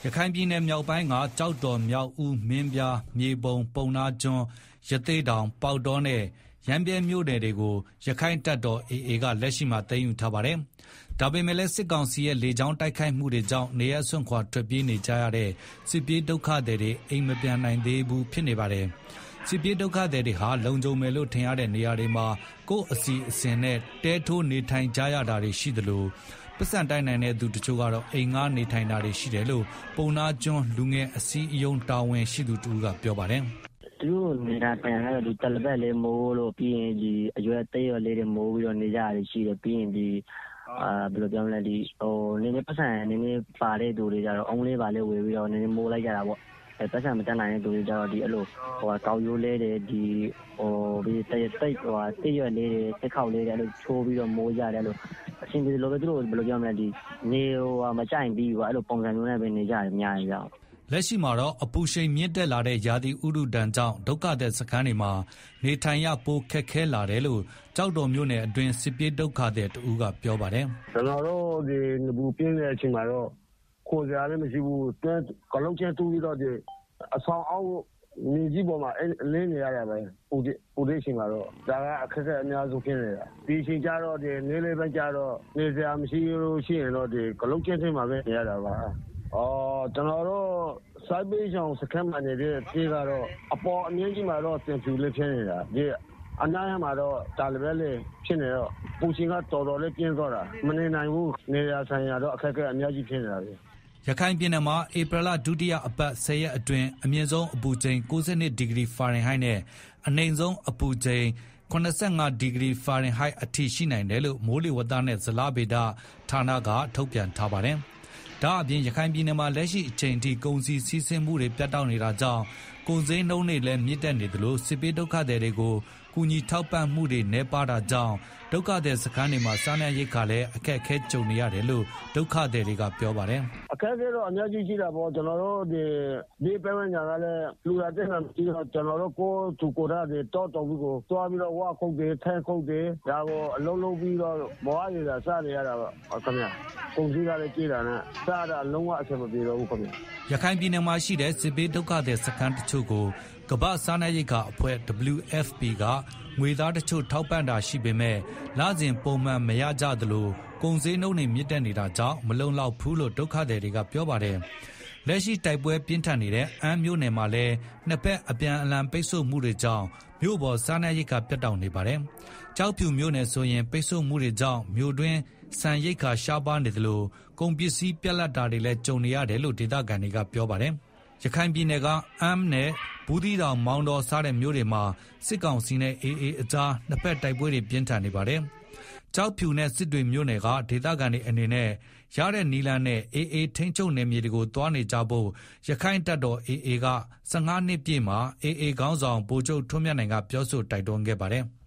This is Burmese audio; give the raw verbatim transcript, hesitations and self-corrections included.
ခိုင်ပြည်နယ်မြောက်ပိုင်းကကျောက်တော်မြောက်ဦးမင်းပြားမြေပုံပုဏ္ဏားကျွန်းရသေ့တောင်ပေါက်တောနဲ့ရမ်းဗြဲမြို့နယ်တွေကိုရက္ခိုင့်တပ်တော် အေအေ ကလက်ရှိမှာသိမ်းယူထားပါတယ်။ဒါပေမဲ့လည်းစစ်ကောင်စီရဲ့လေကြောင်းတိုက်ခိုက်မှုတွေကြောင့်နေရပ်စွန့်ခွာထွက်ပြေးနေကြရတဲ့စစ်ပြေးဒုက္ခသည်တွေအိမ်မပြန်နိုင်သေးဘူးဖြစ်နေပါတယ်။စစ်ပြေးဒုက္ခသည်တွေဟာလုံခြုံမယ်လို့ထင်ရတဲ့နေရာတွေမှာကိုယ့်အစီအစဉ်နဲ့တဲထိုးနေထိုင်ကြရတာတွေရှိသလိုပတ်စံတိုင်းနိုင်တဲ့သူတချို့ကတော့အိမ်ငှားနေထိုင်တာတွေရှိတယ်လို့ပုံနာကျွန်းလူငယ်အစည်းအရုံးတာဝန်ရှိသူတူကပြောပါတယ်။သူတို့နေတာပြန်ရတော့ဒီတလဘက်လေးမိုးလို့ပြီးရင်ဒီအရွယ်သေးရလေးတွေမိုးပြီးတော့နေကြရတယ်ရှိတယ်ပြီးရင်ဒီအာဘယ်လိုပြောမလဲဒီဟိုနေနေပတ်စံနေနေပါတဲ့သူတွေကြတော့အုံးလေးပါလေးဝေပြီးတော့နေနေမိုးလိုက်ကြတာပေါ့အဲပတ်စံမတတ်နိုင်တဲ့သူတွေကြတော့ဒီအဲ့လိုဟိုကောက်ရိုးလေးတွေဒီဟိုဒီတိတ်တိတ်ဟိုတိတ်ရွက်လေးတွေတစ်ခေါက်လေးတွေအဲ့လိုချိုးပြီးတော့မိုးကြတယ်အဲ့လိုအရှင်ဒီလိုပဲသူတို့ဘယ်လိုပြောမလဲဒီနေဟိုမကြိုင်ပြီးပေါ့အဲ့လိုပုံစံမျိုးနဲ့ပဲနေကြတယ်အများကြီးကြောက်လက်ရှိမှာတော့အပူရှိန်မြင့်တက်လာတဲ့ရာသီဥတုဒဏ်ကြောင့်ဒုက္ခသည်စခန်းတွေမှာနေထိုင်ရပိုခက်ခဲလာတယ်လို့ကြောက်တော်မြို့နယ်အတွင်းစစ်ပြေးဒုက္ခသည်တူကပြောပါတယ်။ကျွန်တော်တို့ဒီနဘူးပြင်းတဲ့အချိန်မှာတော့ခိုးကြလည်းမရှိဘူးတွန်းကလုံးချင်းတူပြီးတော့ဒီအဆောင်အောက်နေကြီးပေါ်မှာအလင်းနေရတာပဲပူပူတဲ့အချိန်မှာတော့ဒါကအခက်အခဲအများဆုံးဖြစ်နေတာဒီအချိန်ကျတော့ဒီနေလေးပဲကျတော့နေစရာမရှိလို့ရှိရင်တော့ဒီကလုံးချင်းချင်းမှာပဲနေရတာပါအော်ကျွန်တော်တို့စိုက်ပေးဆောင်စခန်းမှာနေတဲ့ပြေးကတော့အပေါ်အမြင့်ကြီးမှာတော့တင်ဖြူလေးဖြစ်နေတာဒီအနားမှာတော့တာလပဲလေးဖြစ်နေတော့ပူရှင်ကတော်တော်လေးပြင်းသွားတာမနေနိုင်ဘူးနေရာဆိုင်ရာတော့အခက်အခဲအများကြီးဖြစ်နေတာပဲရခိုင်ပြည်နယ်မှာဧပြီလဒုတိယအပတ်ဆယ်ရက်အတွင်းအမြင့်ဆုံးအပူချိန်ကိုးဆယ်နှစ်ဒီဂရီဖာရင်ဟိုက်နဲ့အနိမ့်ဆုံးအပူချိန်ခုနစ်ဆယ့်ငါးဒီဂရီဖာရင်ဟိုက်အထိရှိနိုင်တယ်လို့မိုးလေဝသနဲ့ဇလဗေဒဌာနကထုတ်ပြန်ထားပါတယ်။ဒါအပြင်ရခိုင်ပြည်နယ်မှာလက်ရှိအချိန်ထိကုန်စည်စီးဆင်းမှုတွေပြတ်တောက်နေတာကြောင့်ကုန်စည်နှုန်းတွေလည်းမြင့်တက်နေသလိုစစ်ပေးဒုက္ခသည်တွေကိုကူညီထောက်ပံ့မှုတွေနှဲပါတာကြောင့်ဒုက္ခသည်စခန်းတွေမှာစားနပ်ရိက္ခာလည်းအခက်အခဲကြုံနေရတယ်လို့ဒုက္ခသည်တွေကပြောပါတယ်။အခက်အခဲတော့အများကြီးရှိတာပေါ့ကျွန်တော်တို့ဒီဒီပဲဝင်ကြတာလည်းလူရတဲ့မှာပြီးတော့ကျွန်တော်တို့ကိုသူကိုရတဲ့တောတော်ပြီးကိုတွားပြီးတော့ဝါခုတ်တယ်ထဲခုတ်တယ်ဒါကိုအလုံးလုံးပြီးတော့ဘဝရည်သာစားနေရတာပေါ့ခင်ဗျာကုန်စည်ကလည်းကြေးတာနဲ့စားတာလုံးဝအဆင်မပြေတော့ဘူးခင်ဗျာရခိုင်ပြည်နယ်မှာရှိတဲ့စစ်ပေးဒုက္ခသည်စခန်းတချို့ကိုကမ္ဘာစားနပ်ရိက္ခာအဖွဲ့ ဒဘလျူ အက်ဖ် ပီ ကငွေသားတချို့ထောက်ပံ့တာရှိပေမဲ့လစဉ်ပုံမှန်မရကြသလိုကုန်စည်နှုန်းတွေမြင့်တက်နေတာကြောင့်မလုံလောက်ဘူးလို့ဒုက္ခသည်တွေကပြောပါတယ်။လက်ရှိတိုက်ပွဲပြင်းထန်နေတဲ့အမ်းမြို့နယ်မှာလည်းနှစ်ဖက်အပြန်အလှန်ပိတ်ဆို့မှုတွေကြောင့်မြို့ပေါ်စားနပ်ရိက္ခာပြတ်တောက်နေပါတယ်။ကြောက်ဖြူမြို့နယ်ဆိုရင်ပိတ်ဆို့မှုတွေကြောင့်မြို့တွင်းစံရိက္ခာရှားပါးနေသလိုကုန်ပစ္စည်းပြတ်လတ်တာတွေလည်းကြုံနေရတယ်လို့ဒေသခံတွေကပြောပါတယ်။ရခိုင်ပြည်နယ်ကအမ်းနဲ့ဘူးသီးတောင်မောင်တော်စတဲ့မြို့တွေမှာစစ်ကောင်စီနဲ့ အေအေ အကြားနှစ်ဖက်တိုက်ပွဲတွေပြင်းထန်နေပါတယ်။ကြောက်ဖြူနဲ့စစ်တွေမြို့နယ်ကဒေသခံတွေအနေနဲ့ရတဲ့နီလန်းနဲ့ အေအေ ထိန်းချုပ်နယ်မြေတွေကိုတွားနေကြဖို့ရခိုင်တပ်တော် အေအေ ကဆယ့်ငါးနှစ်ပြည့်မှာ အေအေ ခေါင်းဆောင်ဗိုလ်ချုပ်ထွန်းမြတ်နိုင်ကပြောဆိုတိုက်တွန်းခဲ့ပါတယ်။